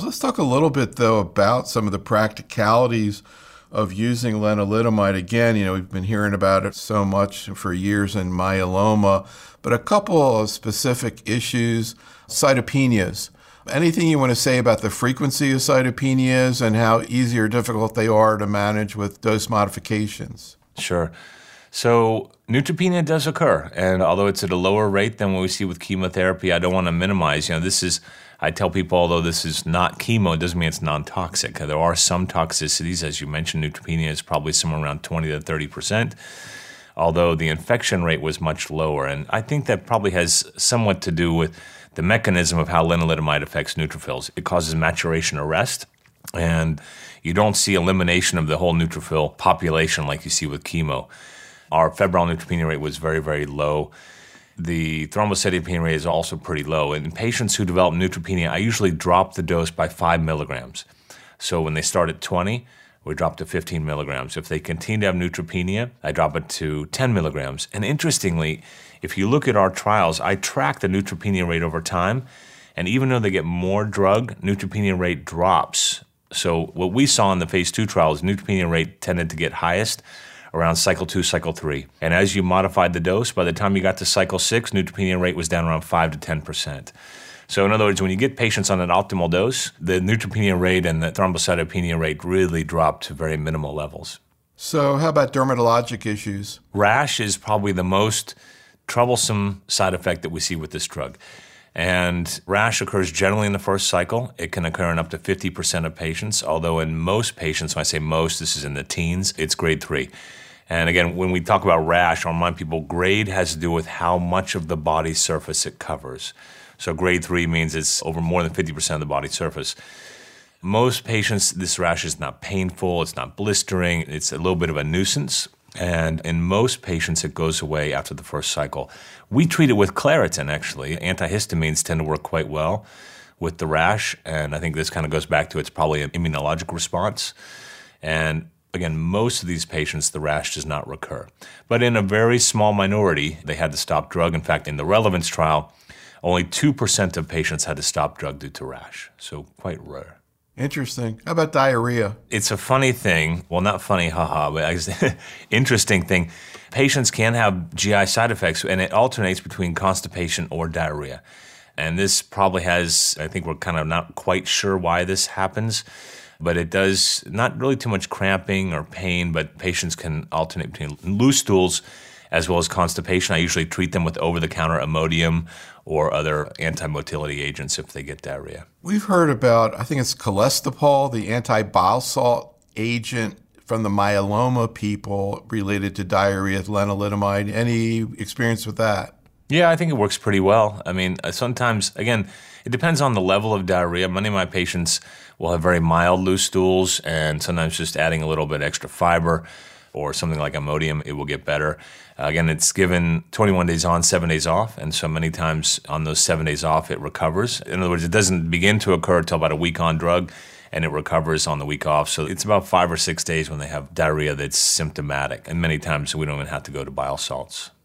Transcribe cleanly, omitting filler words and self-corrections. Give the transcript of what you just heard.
let's talk a little bit, though, about some of the practicalities of using lenalidomide. Again, we've been hearing about it so much for years in myeloma, but a couple of specific issues, cytopenias. Anything you want to say about the frequency of cytopenias and how easy or difficult they are to manage with dose modifications? Sure. So neutropenia does occur, and although it's at a lower rate than what we see with chemotherapy, I don't want to minimize. I tell people, although this is not chemo, it doesn't mean it's non-toxic. There are some toxicities. As you mentioned, neutropenia is probably somewhere around 20 to 30%, although the infection rate was much lower. And I think that probably has somewhat to do with the mechanism of how lenalidomide affects neutrophils. It causes maturation arrest, and you don't see elimination of the whole neutrophil population like you see with chemo. Our febrile neutropenia rate was very, very low. The thrombocytopenia rate is also pretty low. In patients who develop neutropenia, I usually drop the dose by 5 milligrams. So when they start at 20, we drop to 15 milligrams. If they continue to have neutropenia, I drop it to 10 milligrams. And interestingly, if you look at our trials, I track the neutropenia rate over time. And even though they get more drug, neutropenia rate drops. So what we saw in the phase 2 trials, neutropenia rate tended to get highest around cycle 2, cycle 3. And as you modified the dose, by the time you got to cycle 6, neutropenia rate was down around 5 to 10%. So in other words, when you get patients on an optimal dose, the neutropenia rate and the thrombocytopenia rate really drop to very minimal levels. So how about dermatologic issues? Rash is probably the most troublesome side effect that we see with this drug. And rash occurs generally in the first cycle. It can occur in up to 50% of patients, although in most patients, when I say most, this is in the teens, it's grade 3. And again, when we talk about rash, I'll remind people grade has to do with how much of the body surface it covers. So grade 3 means it's over more than 50% of the body surface. Most patients, this rash is not painful, it's not blistering, it's a little bit of a nuisance. And in most patients, it goes away after the first cycle. We treat it with Claritin, actually. Antihistamines tend to work quite well with the rash, and I think this kind of goes back to it's probably an immunologic response. And again, most of these patients, the rash does not recur. But in a very small minority, they had to stop drug. In fact, in the Relevance trial, only 2% of patients had to stop drug due to rash, so quite rare. Interesting. How about diarrhea? It's a funny thing. Well, not funny, haha, but interesting thing. Patients can have GI side effects, and it alternates between constipation or diarrhea. And this probably has, I think we're kind of not quite sure why this happens, but it does not really too much cramping or pain, but patients can alternate between loose stools as well as constipation. I usually treat them with over-the-counter Imodium or other anti-motility agents if they get diarrhea. We've heard about, I think it's Colestipol, the anti-bile salt agent from the myeloma people related to diarrhea with lenalidomide. Any experience with that? Yeah, I think it works pretty well. I mean, sometimes, again, it depends on the level of diarrhea. Many of my patients will have very mild loose stools, and sometimes just adding a little bit extra fiber or something like Imodium, it will get better. Again, it's given 21 days on, 7 days off, and so many times on those 7 days off, it recovers. In other words, it doesn't begin to occur until about a week on drug, and it recovers on the week off. So it's about 5 or 6 days when they have diarrhea that's symptomatic, and many times we don't even have to go to bile salts.